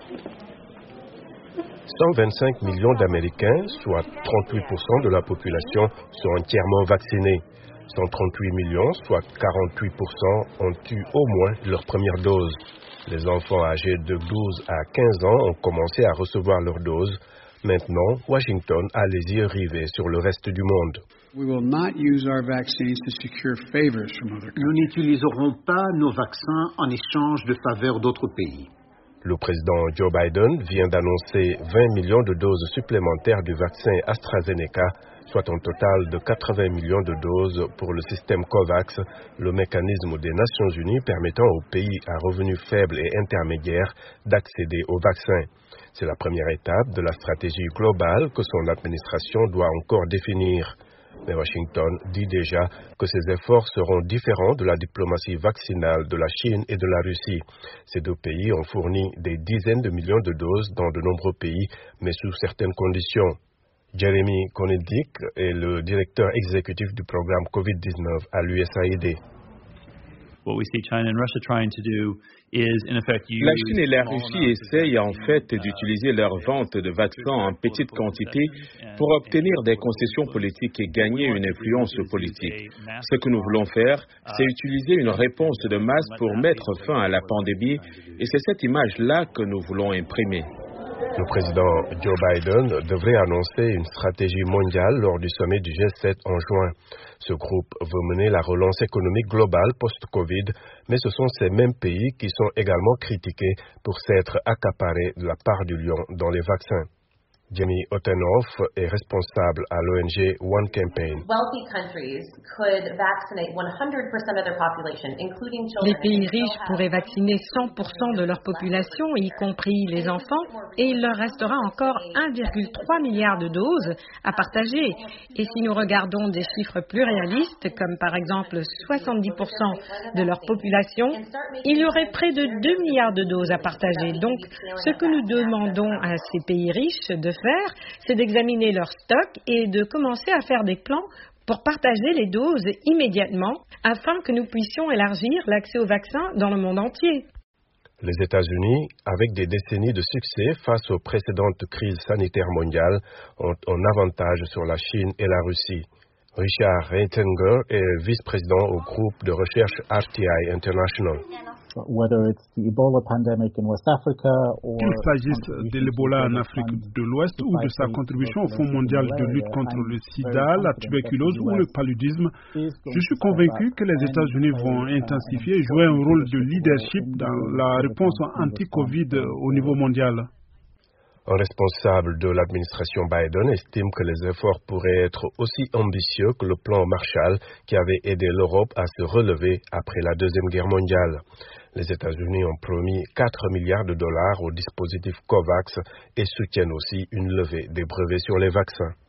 125 millions d'Américains, soit 38% de la population, sont entièrement vaccinés. 138 millions, soit 48%, ont eu au moins leur première dose. Les enfants âgés de 12 à 15 ans ont commencé à recevoir leur dose. Maintenant, Washington a les yeux rivés sur le reste du monde. Nous n'utiliserons pas nos vaccins en échange de faveurs d'autres pays. Le président Joe Biden vient d'annoncer 20 millions de doses supplémentaires du vaccin AstraZeneca, soit un total de 80 millions de doses pour le système COVAX, le mécanisme des Nations Unies permettant aux pays à revenus faibles et intermédiaires d'accéder au vaccin. C'est la première étape de la stratégie globale que son administration doit encore définir. Mais Washington dit déjà que ces efforts seront différents de la diplomatie vaccinale de la Chine et de la Russie. Ces deux pays ont fourni des dizaines de millions de doses dans de nombreux pays, mais sous certaines conditions. Jeremy Konyndyk est le directeur exécutif du programme COVID-19 à l'USAID. La Chine et la Russie essayent en fait d'utiliser leur vente de vaccins en petite quantité pour obtenir des concessions politiques et gagner une influence politique. Ce que nous voulons faire, c'est utiliser une réponse de masse pour mettre fin à la pandémie et c'est cette image-là que nous voulons imprimer. Le président Joe Biden devrait annoncer une stratégie mondiale lors du sommet du G7 en juin. Ce groupe veut mener la relance économique globale post-Covid, mais ce sont ces mêmes pays qui sont également critiqués pour s'être accaparés de la part du lion dans les vaccins. Jamie Ottenhoff est responsable à l'ONG One Campaign. Les pays riches pourraient vacciner 100% de leur population, y compris les enfants, et il leur restera encore 1,3 milliard de doses à partager. Et si nous regardons des chiffres plus réalistes, comme par exemple 70% de leur population, il y aurait près de 2 milliards de doses à partager. Donc, ce que nous demandons à ces pays riches de faire, c'est d'examiner leur stock et de commencer à faire des plans pour partager les doses immédiatement afin que nous puissions élargir l'accès aux vaccins dans le monde entier. Les États-Unis, avec des décennies de succès face aux précédentes crises sanitaires mondiales, ont un avantage sur la Chine et la Russie. Richard Reitinger est vice-président au groupe de recherche RTI International. Qu'il s'agisse de l'Ebola en Afrique de l'Ouest ou de sa contribution au Fonds mondial de lutte contre le sida, la tuberculose ou le paludisme, je suis convaincu que les États-Unis vont intensifier et jouer un rôle de leadership dans la réponse anti-Covid au niveau mondial. Un responsable de l'administration Biden estime que les efforts pourraient être aussi ambitieux que le plan Marshall qui avait aidé l'Europe à se relever après la Deuxième Guerre mondiale. Les États-Unis ont promis 4 milliards de dollars au dispositif COVAX et soutiennent aussi une levée des brevets sur les vaccins.